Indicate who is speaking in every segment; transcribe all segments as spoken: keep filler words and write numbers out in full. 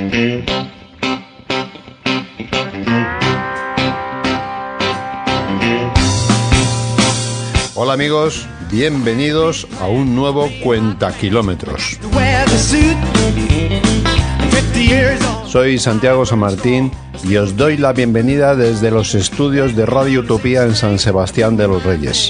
Speaker 1: Hola amigos, bienvenidos a un nuevo Cuentakilómetros. Soy Santiago San Martín y os doy la bienvenida desde los estudios de Radio Utopía en San Sebastián de los Reyes.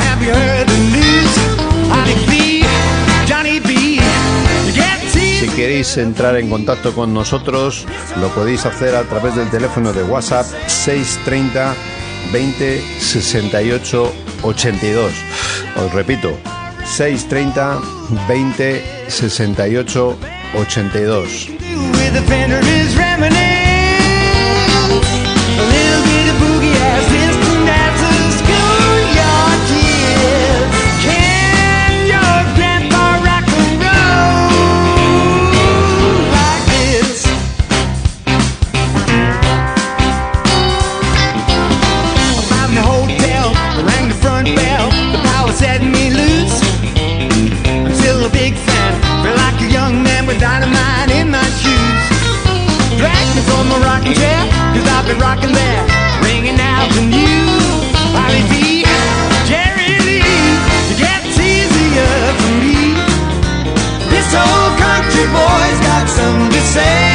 Speaker 1: Si queréis entrar en contacto con nosotros, lo podéis hacer a través del teléfono de WhatsApp seis treinta, veinte, sesenta y ocho, ochenta y dos. Os repito, seis treinta, veinte, sesenta y ocho, ochenta y dos.
Speaker 2: Set me loose. I'm still a big fan. Feel like a young man with dynamite in my shoes. Drag me from a rocking chair, cause I've been rocking there, ringing out the news. Holly B, Jerry Lee, it gets easier for me. This old country boy's got something to say.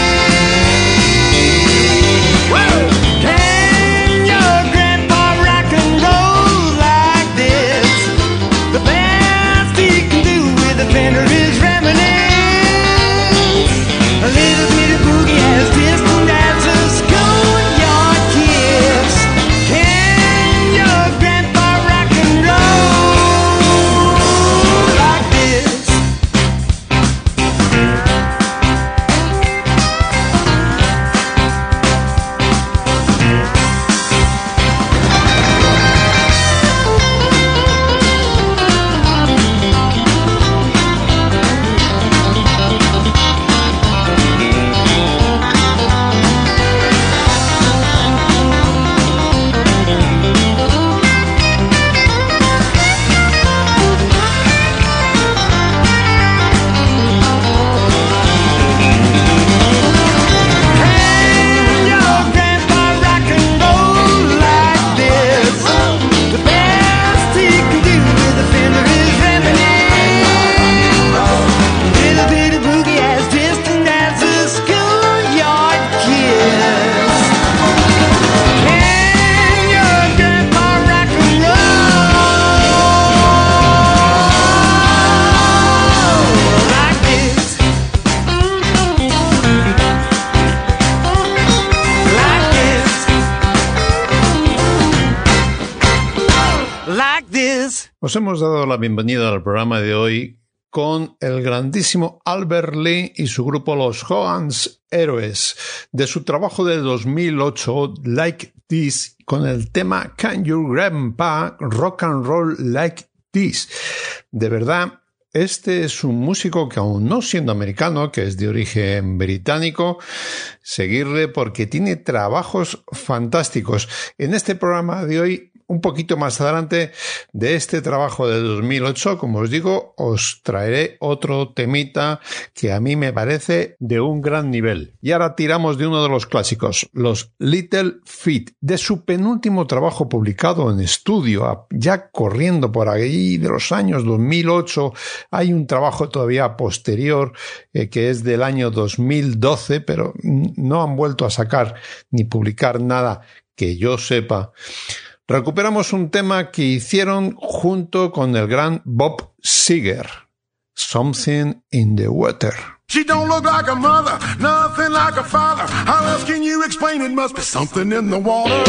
Speaker 1: Os hemos dado la bienvenida al programa de hoy con el grandísimo Albert Lee y su grupo Los Hogan's Heroes, de su trabajo de dos mil ocho, Like This, con el tema Can Your Grandpa Rock and Roll Like This. De verdad, este es un músico que, aún no siendo americano, que es de origen británico, seguirle porque tiene trabajos fantásticos. En este programa de hoy, un poquito más adelante de este trabajo de dos mil ocho, como os digo, os traeré otro temita que a mí me parece de un gran nivel. Y ahora tiramos de uno de los clásicos, los Little Feat, de su penúltimo trabajo publicado en estudio, ya corriendo por ahí de los años dos mil ocho. Hay un trabajo todavía posterior eh, que es del año dos mil doce, pero no han vuelto a sacar ni publicar nada que yo sepa. Recuperamos un tema que hicieron junto con el gran Bob Seger, Something in the Water.
Speaker 3: She don't look like a mother, nothing like a father. How else can you explain it? Must be something in the water.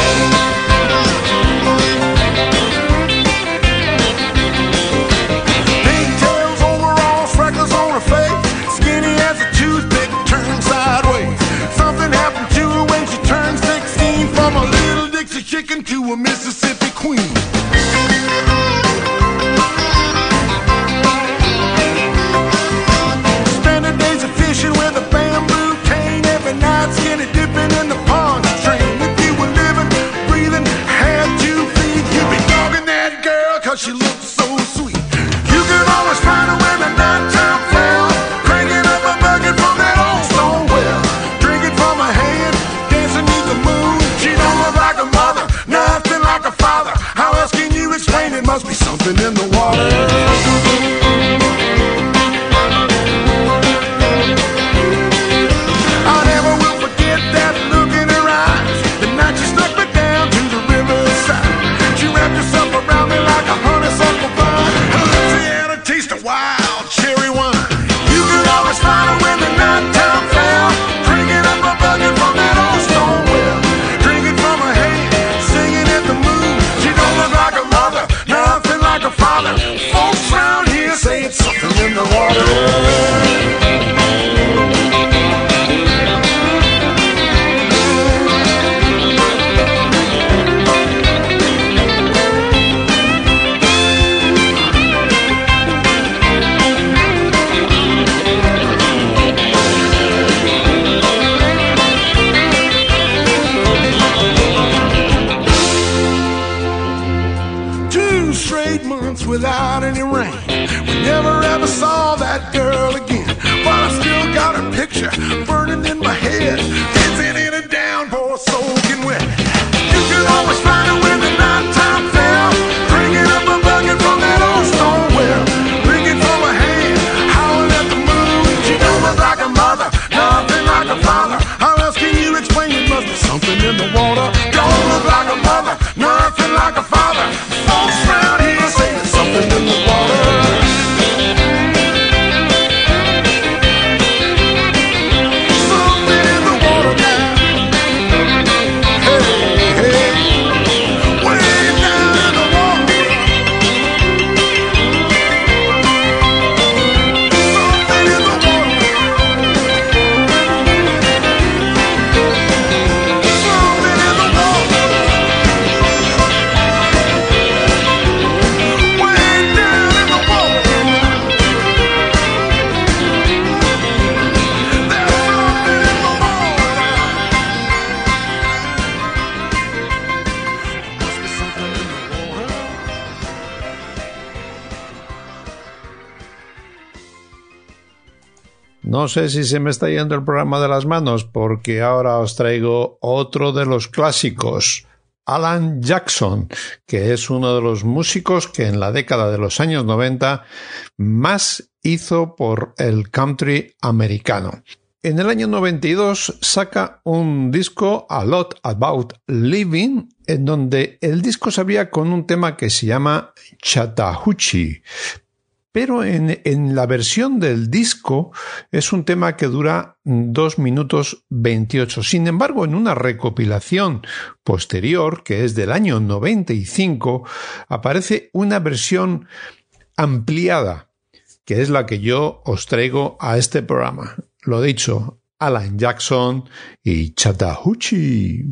Speaker 3: Pigtails, overalls, freckles on her face, skinny as a toothpick, turned sideways. Something happened to her when she turned sixteen, from a little Dixie chicken to a Mississippi queen. Spending days of fishing with a bamboo cane, every night skinny dipping in the pond train. If you were living, breathing, had to feed, you'd be dogging that girl cause she looked so sweet. You could always find her when the nighttime fell, cranking up a bucket from that old stone
Speaker 1: No sé si se me está yendo el programa de las manos porque ahora os traigo otro de los clásicos, Alan Jackson, que es uno de los músicos que en la década de los años noventa más hizo por el country americano. En el año noventa y dos saca un disco, A Lot About Living, en donde el disco se abría con un tema que se llama Chattahoochee. Pero en, en la versión del disco es un tema que dura dos minutos veintiocho. Sin embargo, en una recopilación posterior, que es del año noventa y cinco, aparece una versión ampliada, que es la que yo os traigo a este programa. Lo dicho, Alan Jackson y Chattahoochee.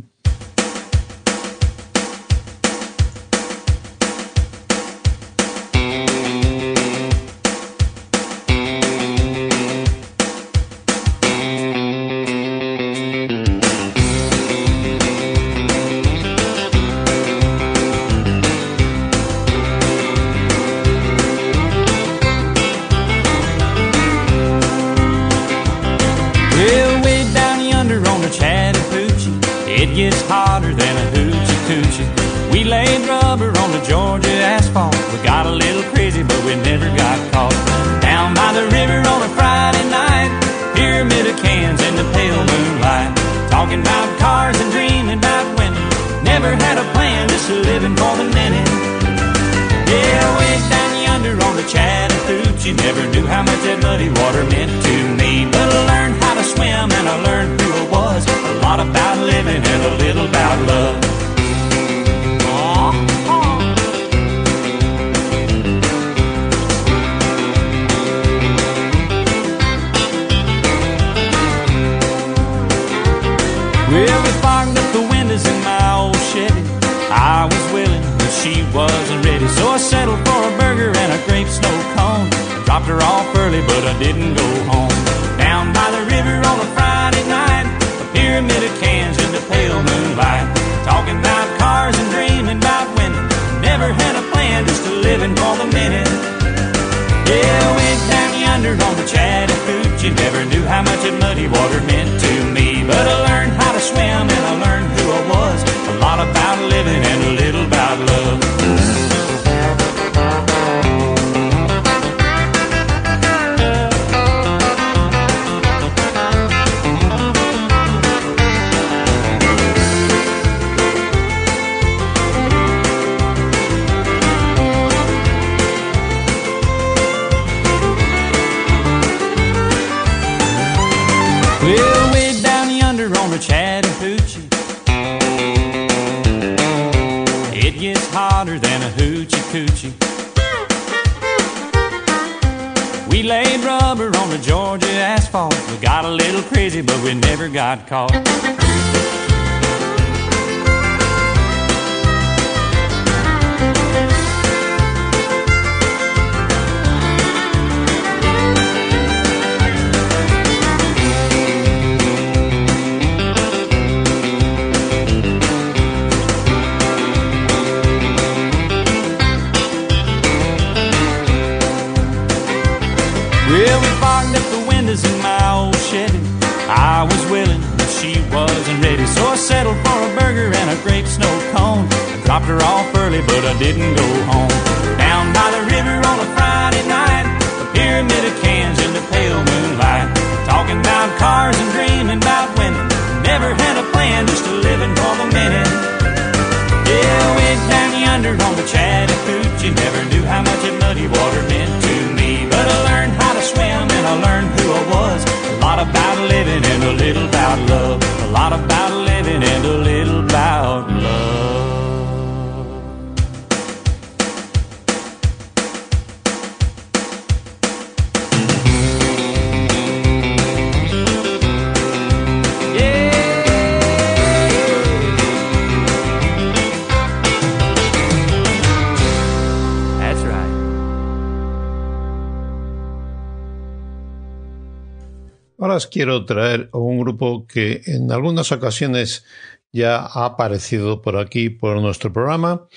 Speaker 1: Ahora os quiero traer a un grupo que en algunas ocasiones ya ha aparecido por aquí, por nuestro programa.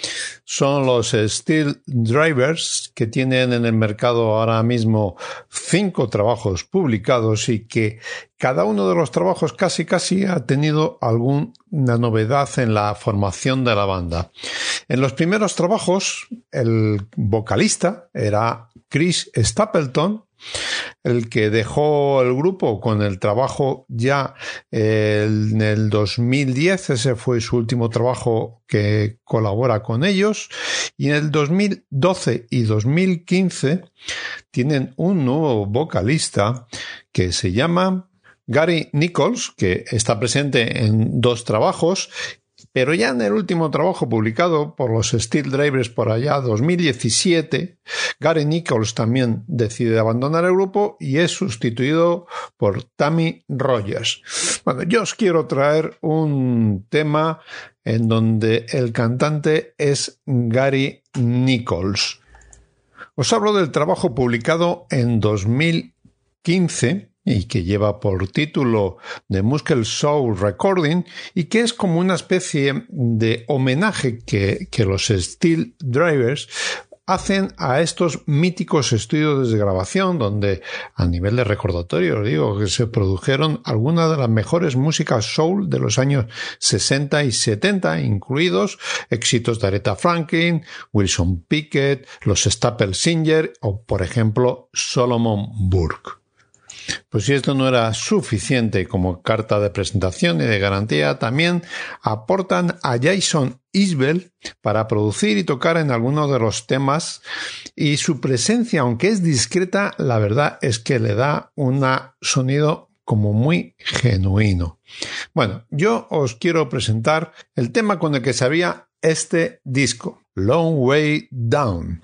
Speaker 1: son los Steel Drivers, que tienen en el mercado ahora mismo cinco trabajos publicados y que cada uno de los trabajos casi casi ha tenido alguna novedad en la formación de la banda. En los primeros trabajos, el vocalista era Chris Stapleton, el que dejó el grupo con el trabajo ya eh, en el dos mil diez, ese fue su último trabajo que colabora con ellos, y en el dos mil doce y dos mil quince tienen un nuevo vocalista que se llama Gary Nichols, que está presente en dos trabajos, pero ya en el último trabajo publicado por los Steel Drivers por allá dos mil diecisiete, Gary Nichols también decide abandonar el grupo y es sustituido por Tammy Rogers. Bueno, yo os quiero traer un tema en donde el cantante es Gary Nichols. Os hablo del trabajo publicado en dos mil quince y que lleva por título The Muscle Shoals Recording y que es como una especie de homenaje que, que los Steel Drivers hacen a estos míticos estudios de grabación donde a nivel de recordatorio os digo que se produjeron algunas de las mejores músicas soul de los años sesenta y setenta, incluidos éxitos de Aretha Franklin, Wilson Pickett, los Staple Singers o por ejemplo Solomon Burke. Pues si esto no era suficiente como carta de presentación y de garantía, también aportan a Jason Isbell para producir y tocar en algunos de los temas y su presencia, aunque es discreta, la verdad es que le da un sonido como muy genuino. Bueno, yo os quiero presentar el tema con el que se abría este disco, Long Way Down.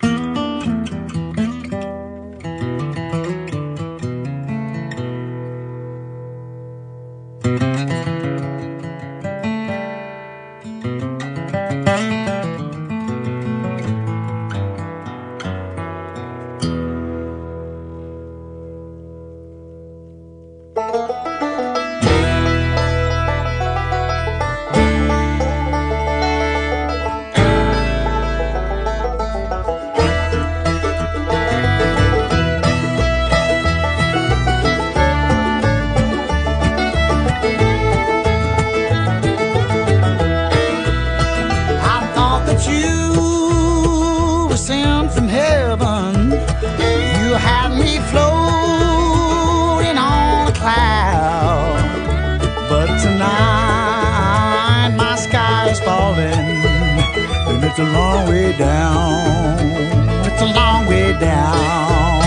Speaker 2: It's a long way down. It's a long way down.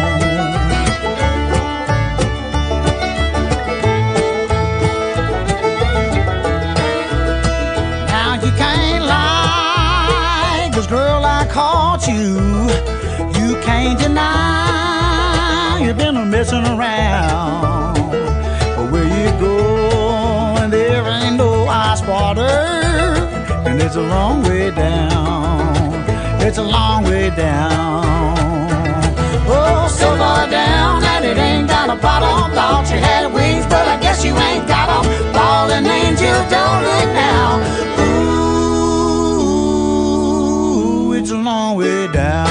Speaker 2: Now you can't lie, 'cause girl, I caught you. You can't deny you've been a messing around. But where you go and there ain't no ice water. And it's a long way down, it's a long way down. Oh, so far down that it ain't got a bottom. Thought you had wings, but I guess you ain't got them. Fallen angel, don't look now. Ooh, it's a long way down.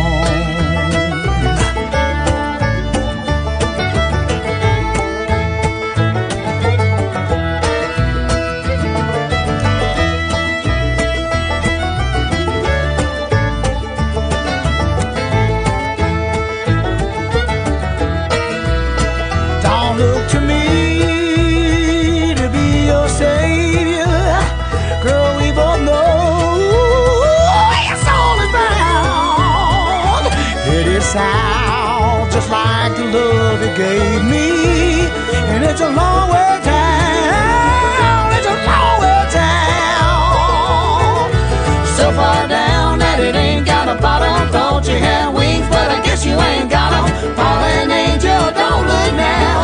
Speaker 2: Sound just like the love you gave me, and it's a long way down, it's a long way down. So far down that it ain't got a bottom. Thought you had wings, but I guess you ain't got them. Fallen angel, don't look now.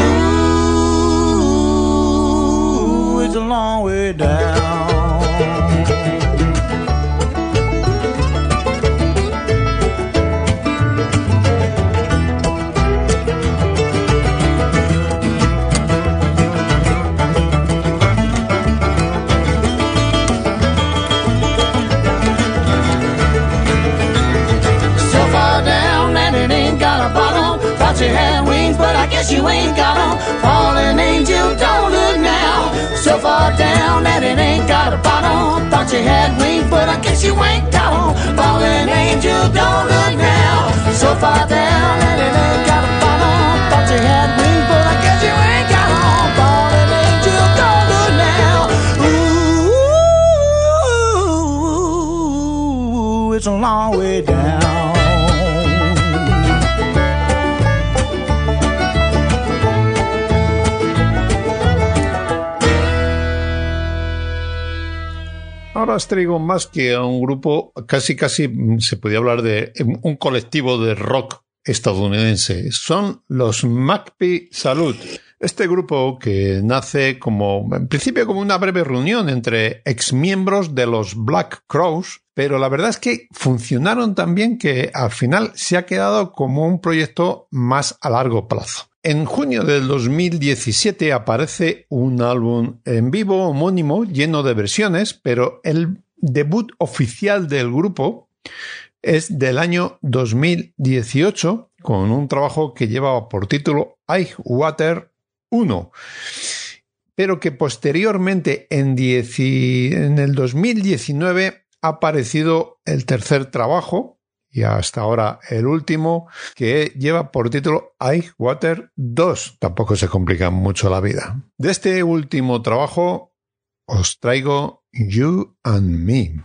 Speaker 2: Ooh, it's a long way down.
Speaker 4: I guess you ain't got a fallen angel. Don't look now, so far down that it ain't got a bottom. Thought you had wings, but I guess you ain't got a fallen angel. Don't look now, so far down that it ain't got a bottom. Thought you had wings, but I guess you ain't got a fallen angel. Don't look now. Ooh, it's a long way down.
Speaker 1: Ahora os traigo más que a un grupo, casi casi se podía hablar de un colectivo de rock estadounidense. Son los Magpie Salute. Este grupo que nace como, en principio como una breve reunión entre exmiembros de los Black Crowes, pero la verdad es que funcionaron tan bien que al final se ha quedado como un proyecto más a largo plazo. En junio del dos mil diecisiete aparece un álbum en vivo homónimo lleno de versiones, pero el debut oficial del grupo es del año dos mil dieciocho con un trabajo que llevaba por título Eywater uno, pero que posteriormente en, diez, en el dos mil diecinueve ha aparecido el tercer trabajo, y hasta ahora el último, que lleva por título Eywater dos. Tampoco se complica mucho la vida. De este último trabajo os traigo You and Me.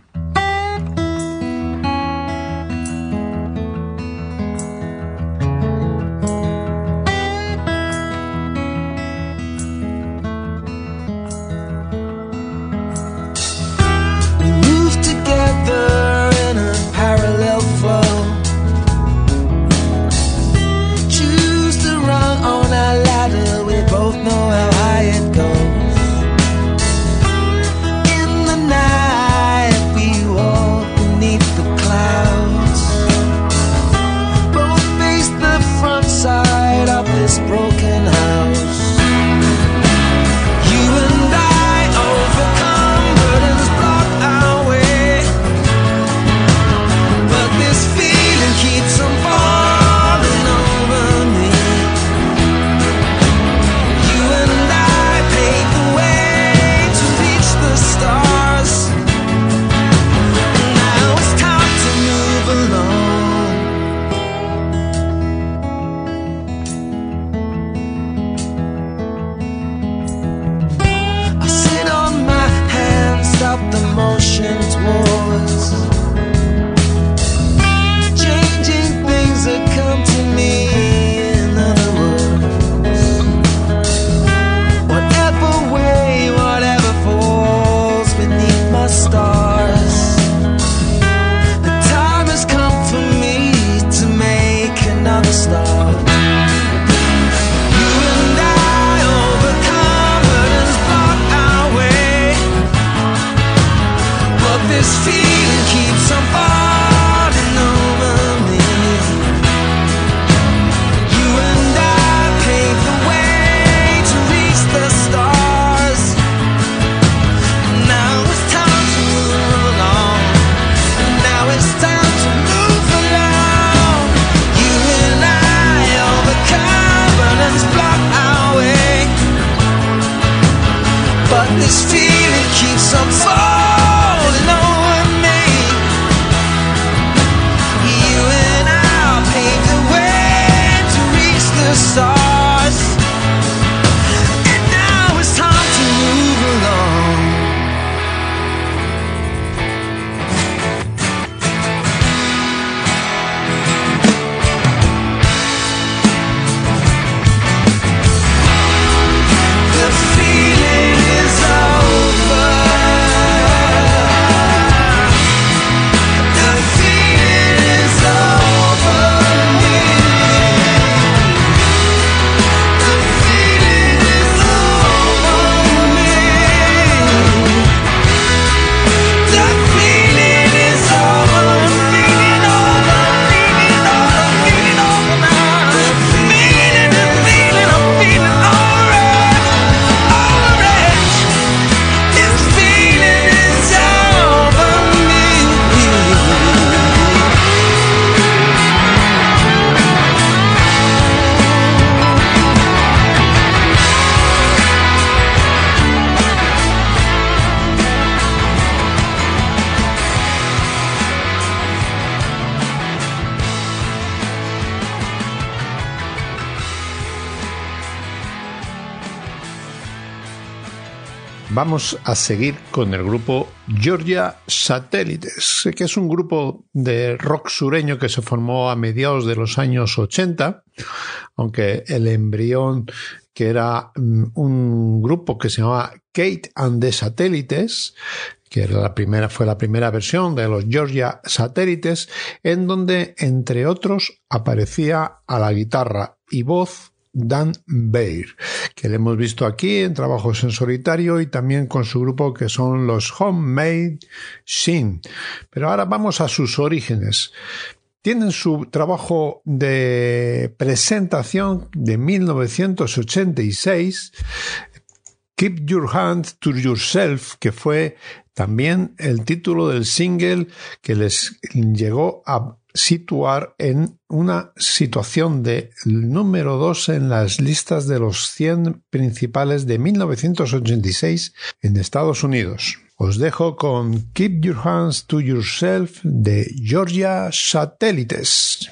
Speaker 1: Vamos a seguir con el grupo Georgia Satellites, que es un grupo de rock sureño que se formó a mediados de los años ochenta, aunque el embrión, que era un grupo que se llamaba Kate and the Satellites, que era la primera, fue la primera versión de los Georgia Satellites, en donde, entre otros, aparecía a la guitarra y voz Dan Baer, que le hemos visto aquí en trabajos en solitario y también con su grupo que son los Homemade Sin. Pero ahora vamos a sus orígenes. Tienen su trabajo de presentación de mil novecientos ochenta y seis, Keep Your Hand to Yourself, que fue también el título del single que les llegó a situar en una situación de número dos en las listas de los cien principales de mil novecientos ochenta y seis en Estados Unidos. Os dejo con Keep Your Hands to Yourself de Georgia Satellites.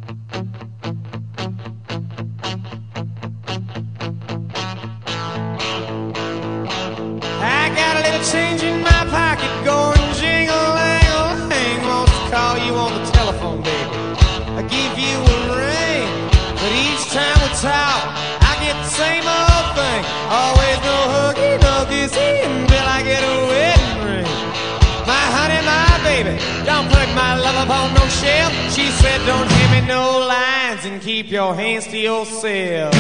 Speaker 2: I got a little change in my pocket going jingle-lang-a-lang. Wants to call you on the telephone, baby. I give you a ring, but each time we talk, I get the same old thing. Always no huggy, no kissy until I get a wedding ring. My honey, my baby, don't put my love upon no shelf. She said don't hand me no lines and keep your hands to yourself.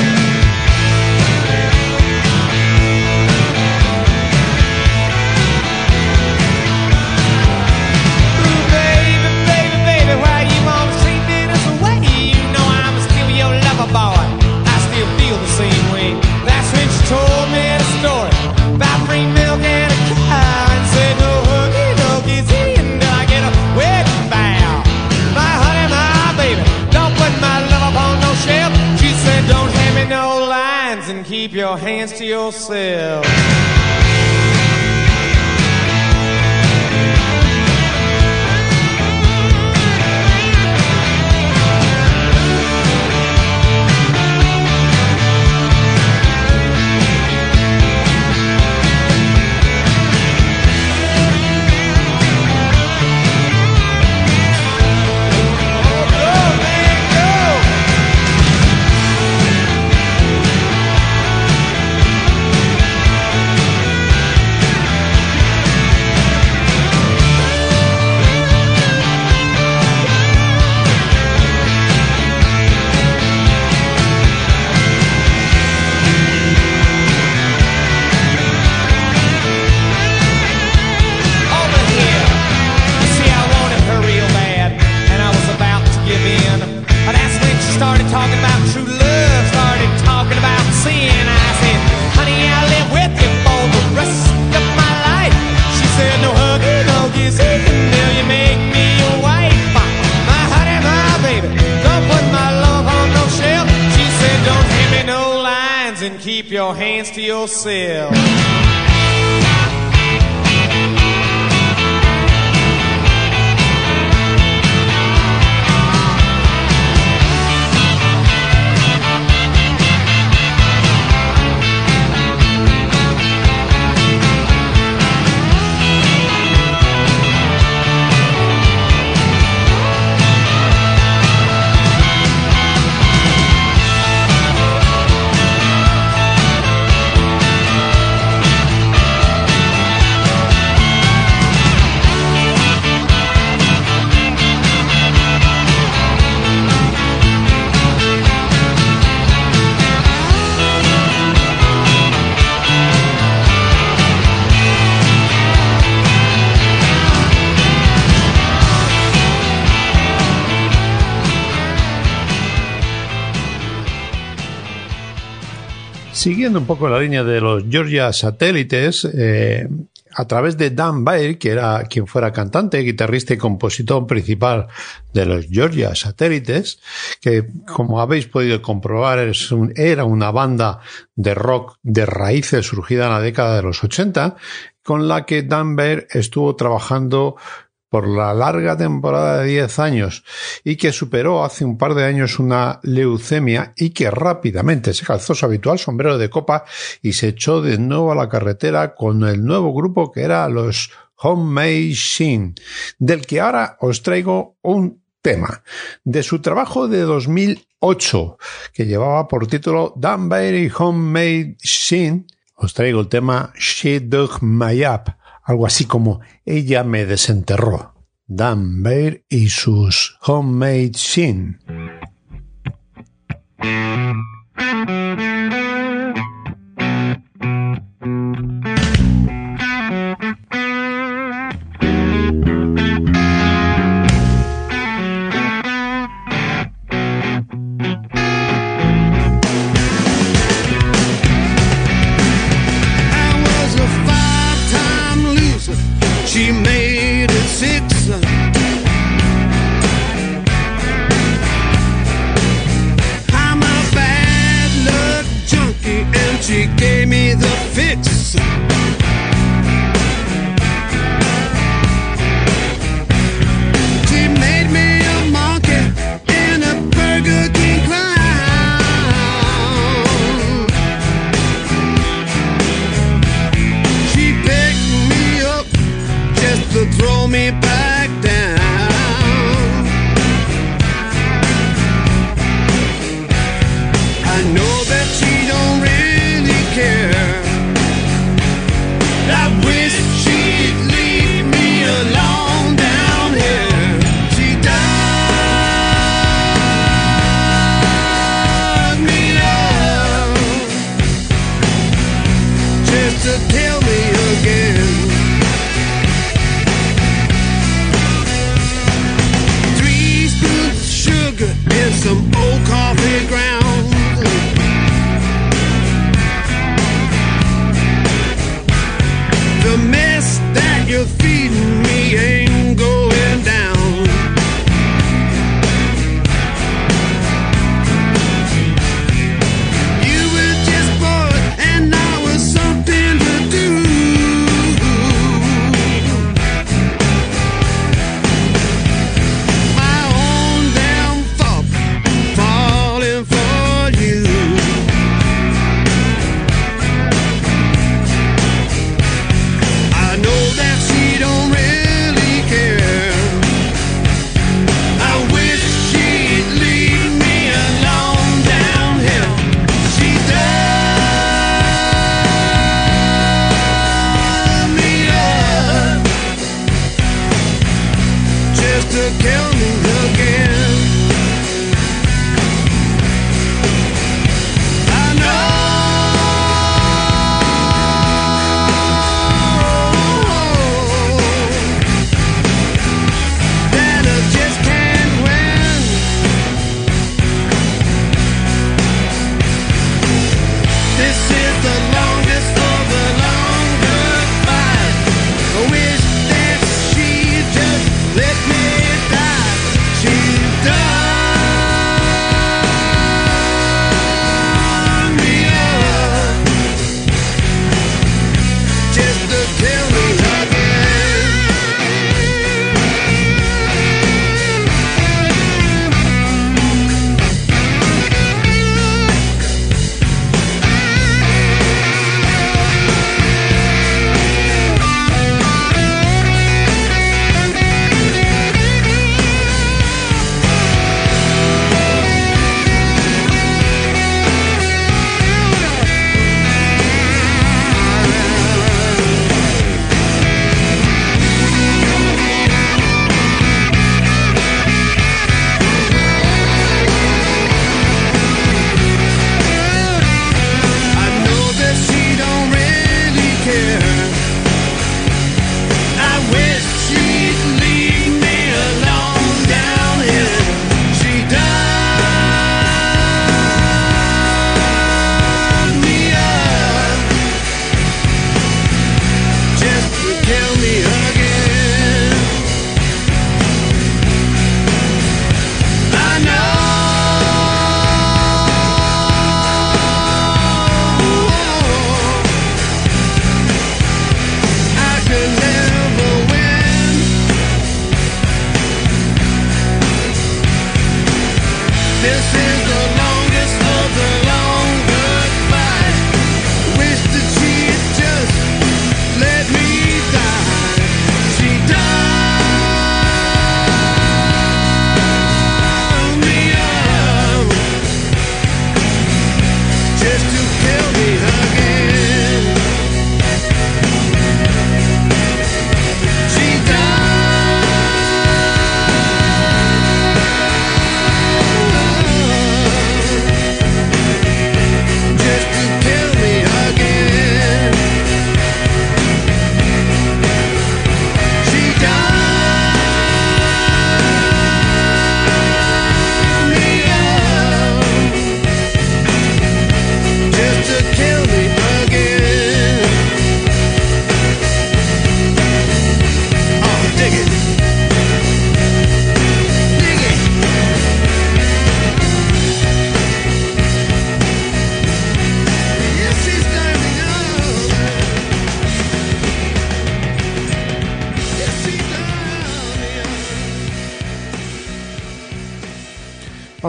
Speaker 2: Why you wanna treat me this way? You know I'm still your lover boy. I still feel the same way. That's when she told me the story about free milk and a cow, and said no huggy, no kissy until I get a wedding vow. My honey, my baby, don't put my love upon no shelf. She said don't hand me no lines and keep your hands to yourself. Keep your hands to yourself.
Speaker 1: Siguiendo un poco la línea de los Georgia Satellites, eh, a través de Dan Baer, que era quien fuera cantante, guitarrista y compositor principal de los Georgia Satellites, que como habéis podido comprobar es un, era una banda de rock de raíces surgida en la década de los ochenta, con la que Dan Baer estuvo trabajando por la larga temporada de diez años y que superó hace un par de años una leucemia y que rápidamente se calzó su habitual sombrero de copa y se echó de nuevo a la carretera con el nuevo grupo que era los Homemade Sheen, del que ahora os traigo un tema de su trabajo de dos mil ocho que llevaba por título Dan Bailey Homemade Sheen. Os traigo el tema She Dug My Up, algo así como Ella me desenterró. Dan Bailey y sus Homemade Sheen.
Speaker 5: She made it six. I'm a bad luck junkie and she gave me the fix. She made me a monkey in a Burger King clown. She picked me up just to throw me back down. I know that she don't really care,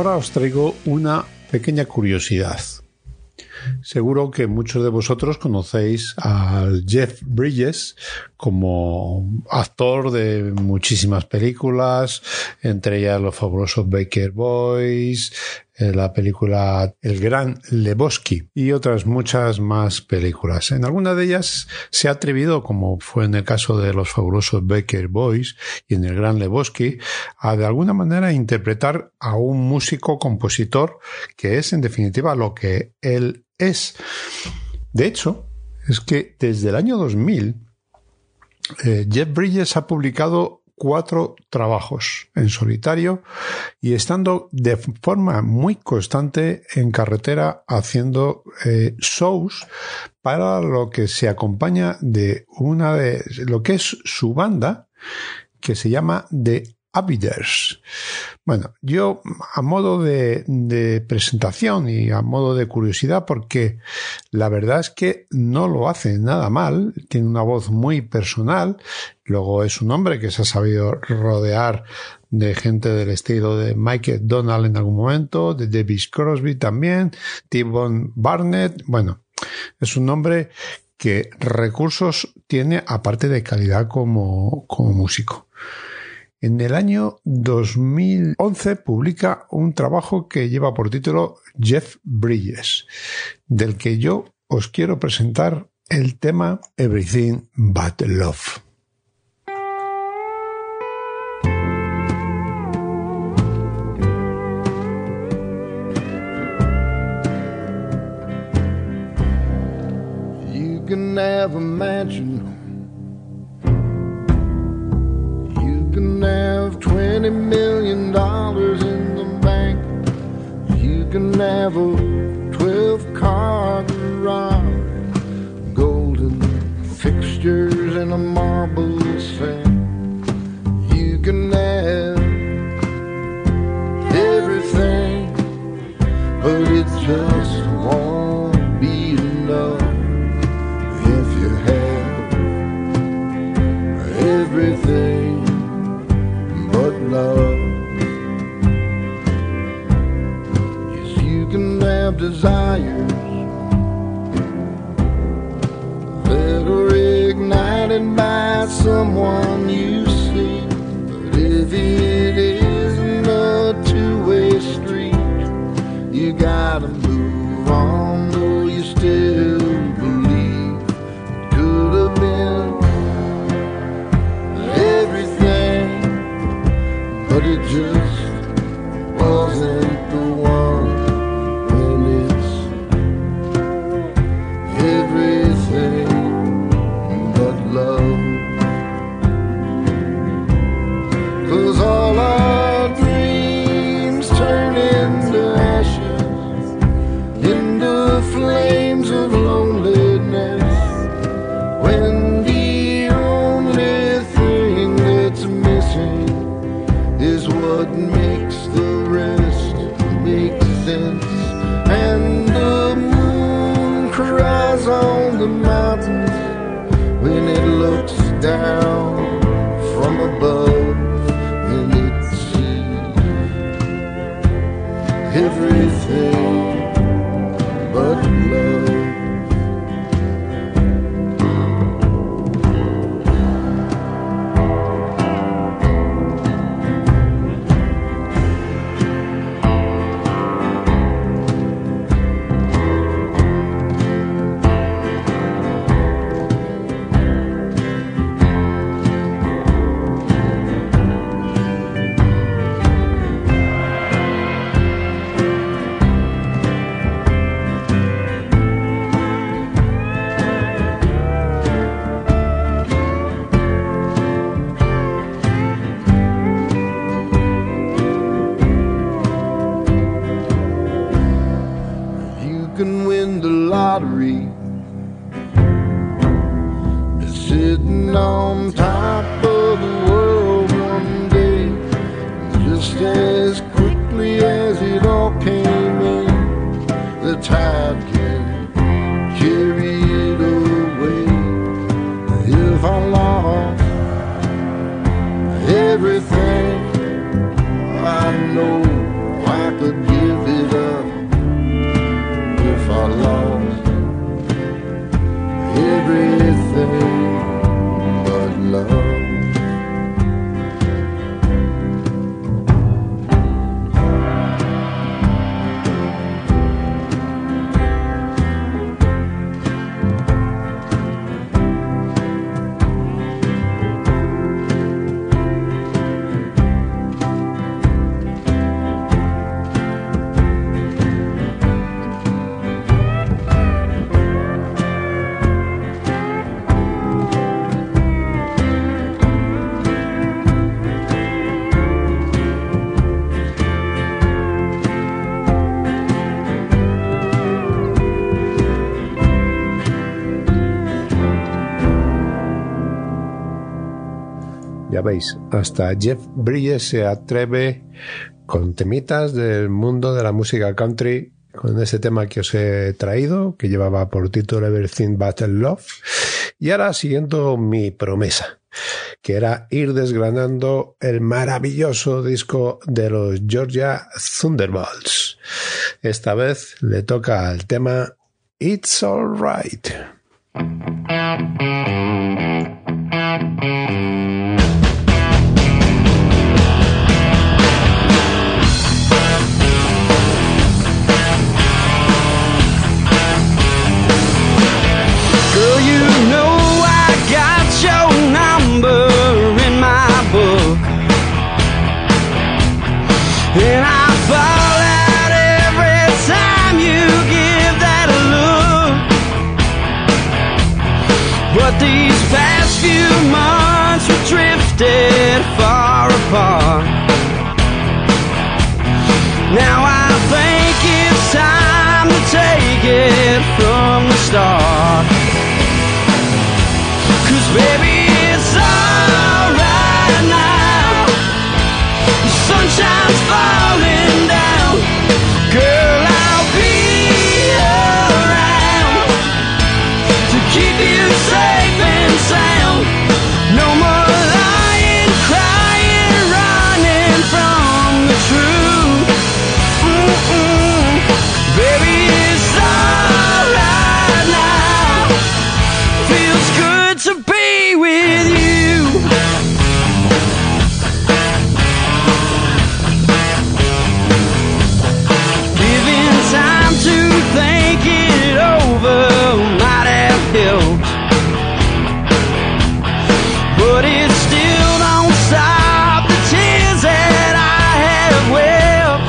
Speaker 1: Ahora os traigo una pequeña curiosidad. Seguro que muchos de vosotros conocéis al Jeff Bridges como actor de muchísimas películas, entre ellas Los fabulosos Baker Boys, la película El Gran Lebowski y otras muchas más películas. En alguna de ellas se ha atrevido, como fue en el caso de Los fabulosos Baker Boys y en El Gran Lebowski, a de alguna manera interpretar a un músico compositor que es en definitiva lo que él es. De hecho, es que desde el año dos mil eh, Jeff Bridges ha publicado cuatro trabajos en solitario y estando de forma muy constante en carretera haciendo eh, shows para lo que se acompaña de una de lo que es su banda, que se llama The Abiders. Bueno, yo a modo de, de presentación y a modo de curiosidad, porque la verdad es que no lo hace nada mal, tiene una voz muy personal, luego es un hombre que se ha sabido rodear de gente del estilo de Mike Donald en algún momento, de Davis Crosby también, T-Bone Barnett, bueno, es un hombre que recursos tiene aparte de calidad como, como músico. En el año dos mil once publica un trabajo que lleva por título Jeff Bridges, del que yo os quiero presentar el tema Everything But Love.
Speaker 3: You can have a mansion, have twenty million dollars in the bank. You can have a twelve car garage, golden fixtures and a marble sand. You can have everything, but it just won't be enough if you have everything but love. Yes, you can have desires that are ignited by someone you see, but if it isn't a two-way street, you gotta move on, though you still believe it could have been everything, but it just wasn't the one. When it's everything but love. 'Cause all our dreams turn into ashes, into flames of loneliness, when the only thing that's missing is what makes the rest make sense. And the moon cries on the mountains when it looks down from above, and it sees everything but love. Sitting on top of the world one day, just as quickly as it all came in, the tide can carry it away. If I lost everything, I know I could
Speaker 1: Ya veis, hasta Jeff Bridges se atreve con temitas del mundo de la música country, con ese tema que os he traído, que llevaba por título Everything But Love. Y ahora siguiendo mi promesa, que era ir desgranando el maravilloso disco de los Georgia Thunderbolts. Esta vez le toca al tema It's Alright.
Speaker 5: And I fall out every time you give that a look. But these past few months we drifted far apart. Now I think it's time to take it from the start. 'Cause baby, it's alright now. The sunshine's falling down. Girl, I'll be around to keep you safe and sound. No more lying, crying, running from the truth. Mm-mm. Baby, it's alright now. Feels good to be with you. Giving time to think it over might have helped, but it still don't stop the tears that I have wept.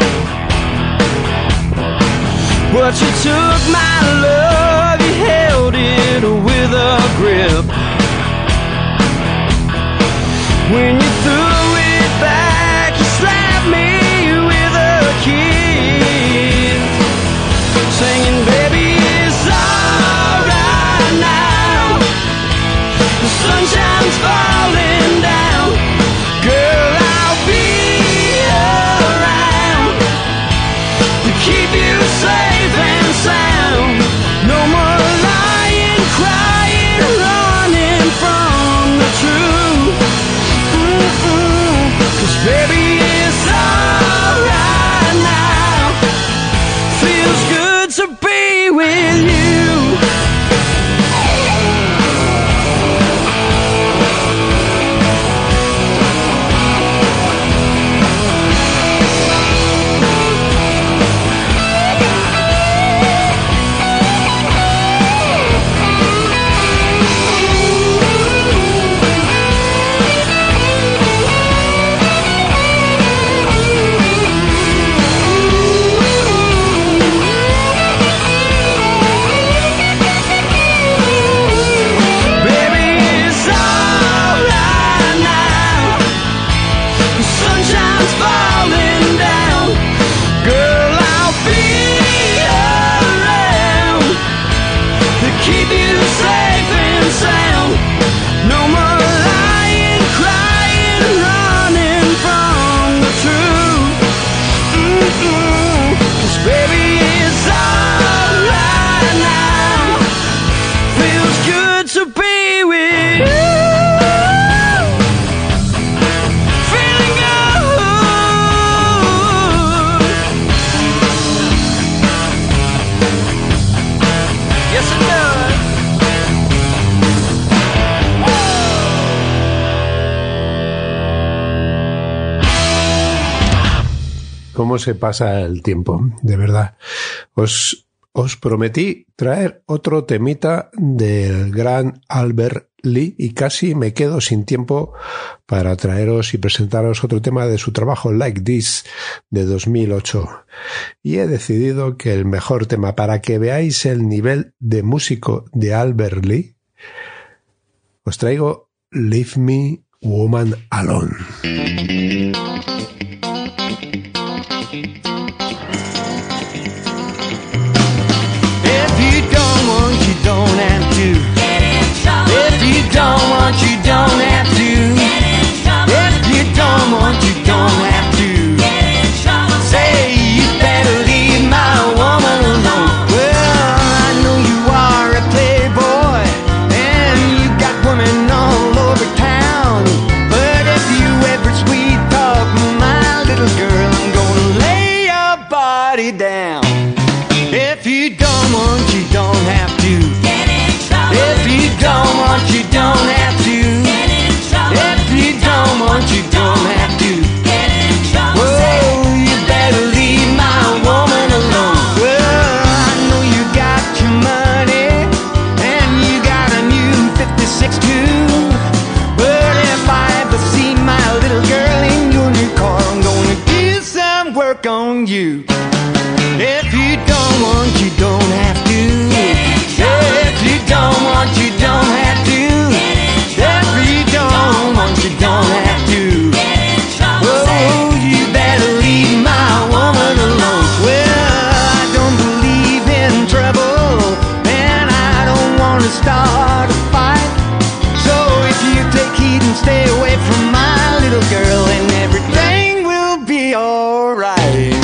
Speaker 5: But you took my love, you held it with a grip. When you threw it back, you slapped me with a kiss, singing, baby, it's alright now. The sunshine's falling down. Girl, I'll be around to keep you safe and sound. No more lying, crying, running from the truth. Mm-mm. 'Cause baby, it's alright now. Feels good to be with you. Baby, it's alright now. The sunshine's falling down. Girl, I'll be around to keep you safe and sound. No more lying, crying, running from the truth. Mm-mm. 'Cause baby, it's alright now. Feels good to be with you. Feeling good. Yes, it does.
Speaker 1: ¿Cómo se pasa el tiempo? De verdad. Os, os prometí traer otro temita del gran Albert Lee y casi me quedo sin tiempo para traeros y presentaros otro tema de su trabajo Like This de dos mil ocho. Y he decidido que el mejor tema para que veáis el nivel de músico de Albert Lee, os traigo Leave Me Woman Alone.
Speaker 5: If you don't want, you don't have to. If you don't want, you don't have to. want, you don't have to.
Speaker 4: Get in trouble.
Speaker 5: If you don't want, you don't have to.
Speaker 4: Get in trouble.
Speaker 5: If you don't want, you don't have to.
Speaker 4: Get in trouble.
Speaker 5: Oh, you better leave my woman alone. Well, I know you got your money and you got a new fifty-six too. But if I ever see my little girl in your new car, I'm gonna do some work on you. If you don't want, you don't have to. If you don't want, you don't have to. If you don't want, you don't have to. Oh, you better leave my woman alone. Well, I don't believe in trouble, and I don't want to start a fight. So if you take heed and stay away from my little girl, and everything will be alright.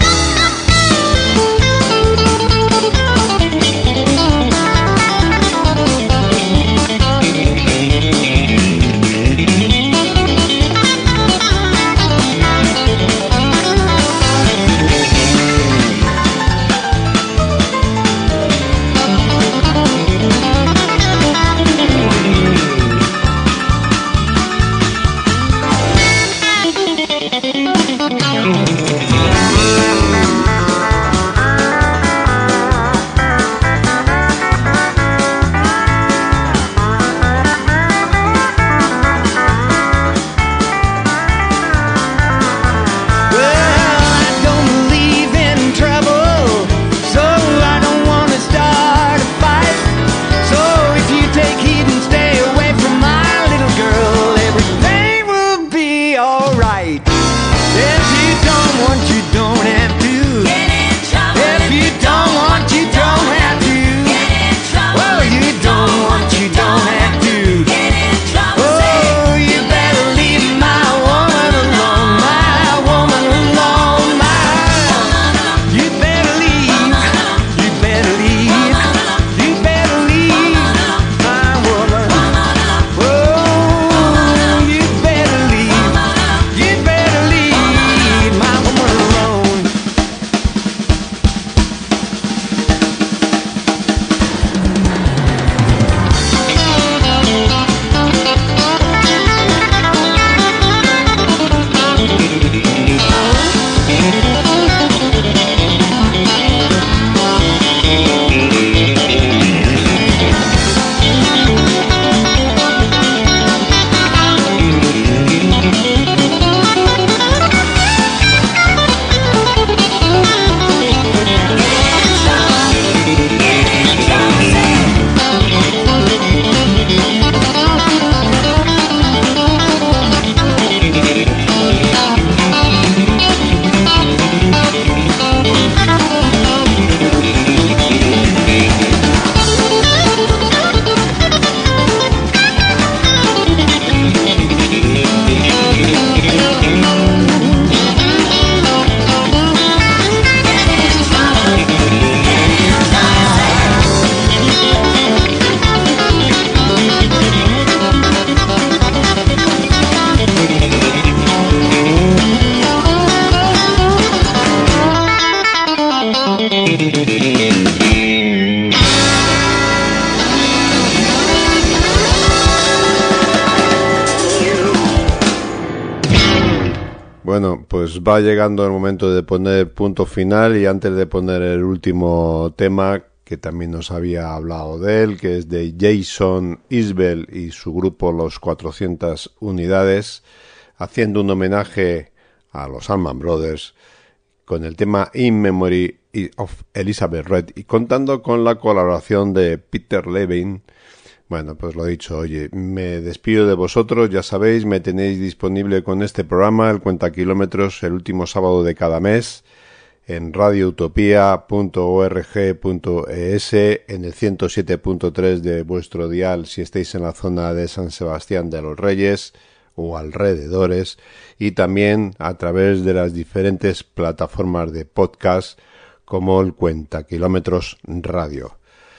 Speaker 6: Bueno, pues va llegando el momento de poner punto final, y antes de poner el último tema, que también nos había hablado de él, que es de Jason Isbell y su grupo Los cuatrocientas Unidades, haciendo un homenaje a los Allman Brothers con el tema In Memory of Elizabeth Red, y contando con la colaboración de Peter Levine. Bueno, pues lo dicho, oye, me despido de vosotros, ya sabéis, me tenéis disponible con este programa, el Cuenta Kilómetros, el último sábado de cada mes, en radio utopía punto org punto es, en el ciento siete punto tres de vuestro dial si estáis en la zona de San Sebastián de los Reyes o alrededores, y también a través de las diferentes plataformas de podcast como el Cuenta Kilómetros Radio.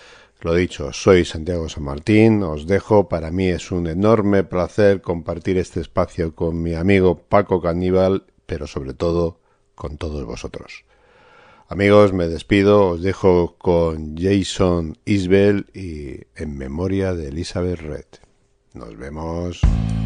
Speaker 6: Lo dicho, soy Santiago San Martín, os dejo. Para mí es un enorme placer compartir este espacio con mi amigo Paco Caníbal, pero sobre todo con todos vosotros. Amigos, me despido, os dejo con Jason Isbell y En memoria de Elizabeth Red. Nos vemos.